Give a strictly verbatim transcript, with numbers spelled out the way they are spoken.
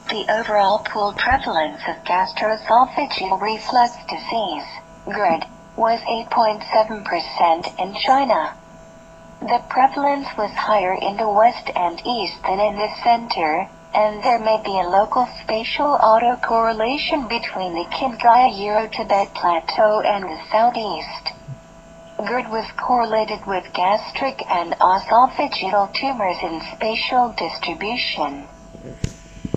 The overall pooled prevalence of gastroesophageal reflux disease, GERD, was eight point seven percent in China. The prevalence was higher in the west and east than in the center, and there may be a local spatial autocorrelation between the Qinghai Euro-Tibet Plateau and the southeast. GERD was correlated with gastric and esophageal tumors in spatial distribution.